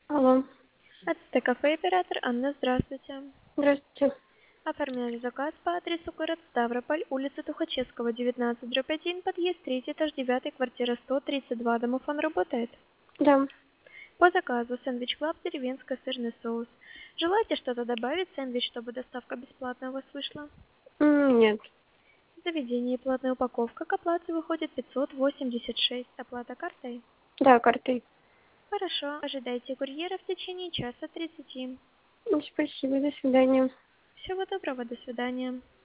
Алло, Это кафе «Император». Анна, здравствуйте. здравствуйте. Оформляю заказ по адресу город Ставрополь, улица Тухачевского, 19/1, подъезд 3, этаж 9, квартира 132. Домофон работает? Да. По заказу сэндвич Клаб, деревенский сырный соус. Желаете что-то добавить в сэндвич, чтобы доставка бесплатная у вас вышла? Нет. Заведение и платная упаковка к оплате выходит 586. Оплата картой? Да, картой. Хорошо. Ожидайте курьера в течение часа 30. Спасибо, до свидания. Всего доброго, до свидания.